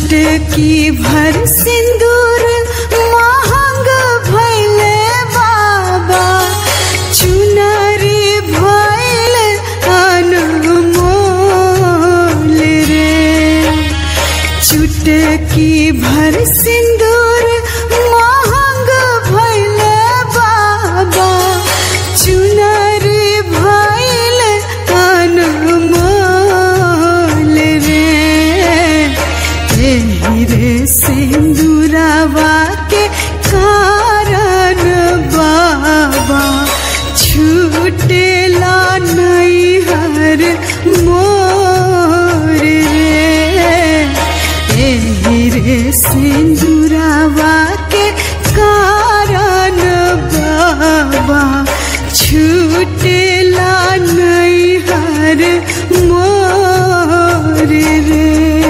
चुटकी भर सिंदूर महंग भइले बाबा, चुनरी भइल अनमोल रे। चुटकी भर सिंदूर महंग भइले बाबा, चुनरी भइल अनमोल रे। एही रे सिंदूरवा के कारण बाबा, छूटेला नैहर मोर रे। एही रे सिंदूरवा के कारण बाबा, छूटेला नैहर मोर रे।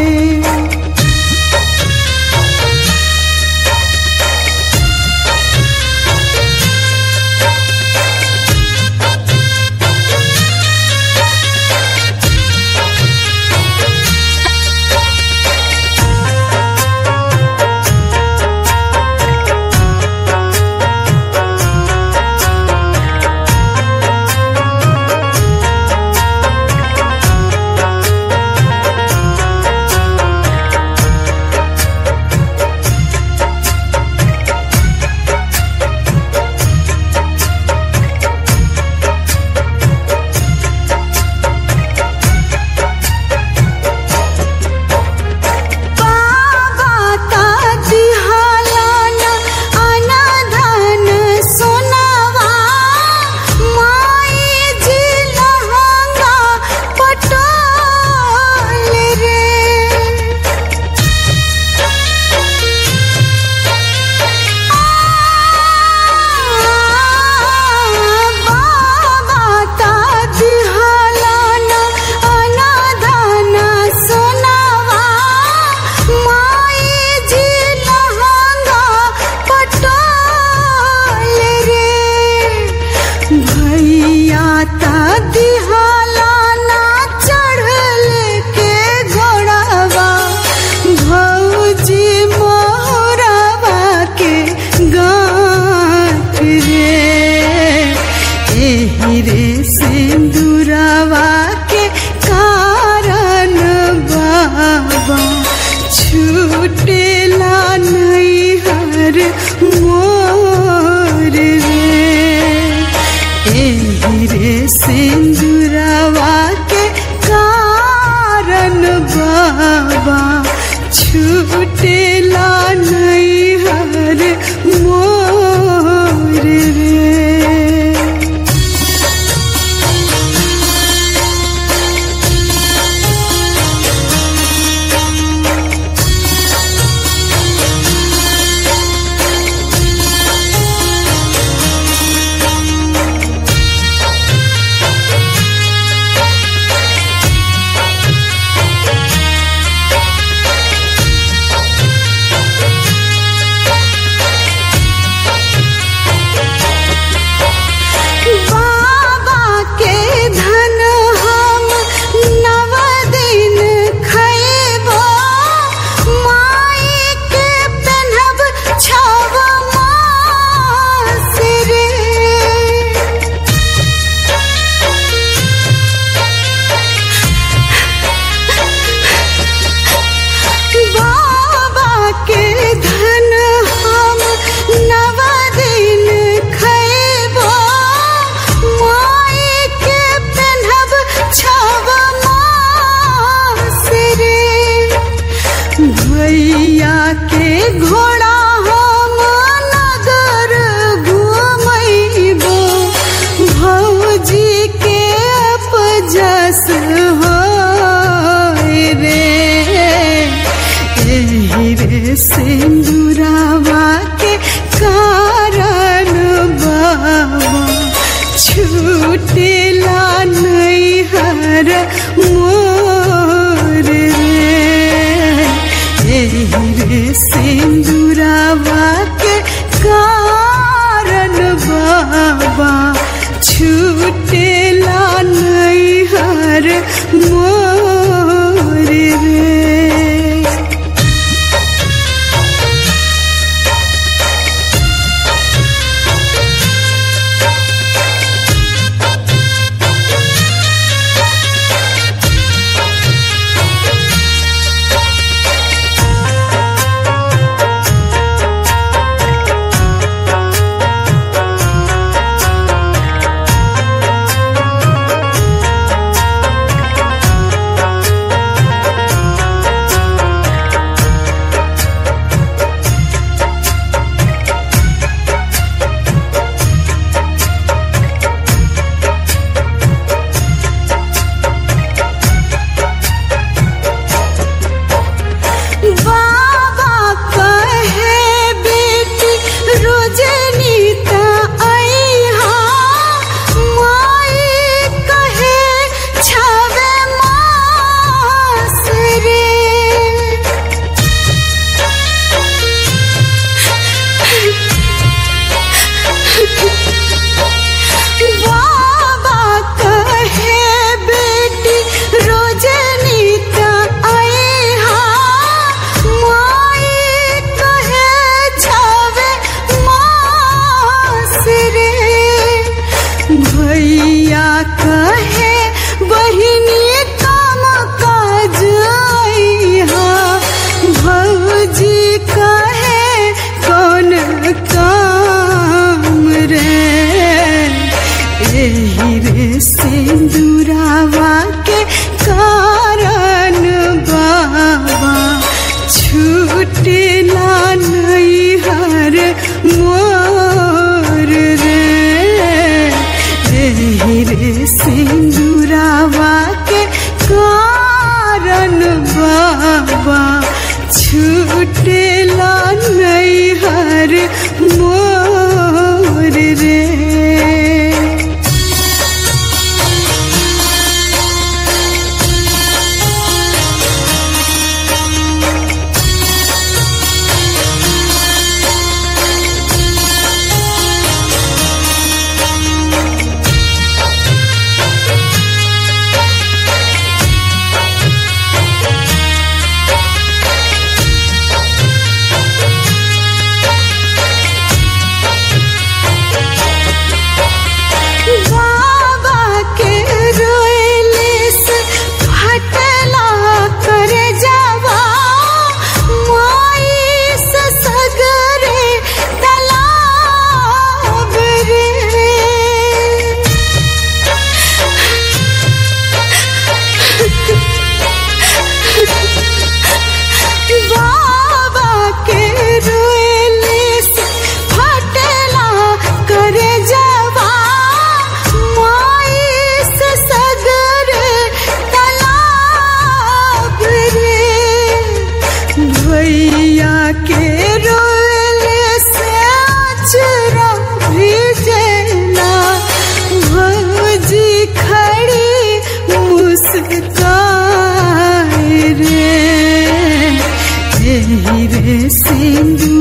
सिंदूरवा के कारण बाबा, छूटेला नैहर मोर रे। एही रे सिंदूरवा के कारण बाबा, छूटेला नैहर मोर रे। भैया के घोड़ा हम नगर घुमैबो, भौजी के अपजस होय रे। एही रे सिंदूरवा के कारण बाबा, छूटेला नैहर मोर रे। एही रे सिंदूरवा के कारण बाबा, छूटेला नैहर मोर रे। मोर रे एही रे सिंदूरावा के कारण बाबा छूटेला नैहर मोर रे। एही रे सिंदूर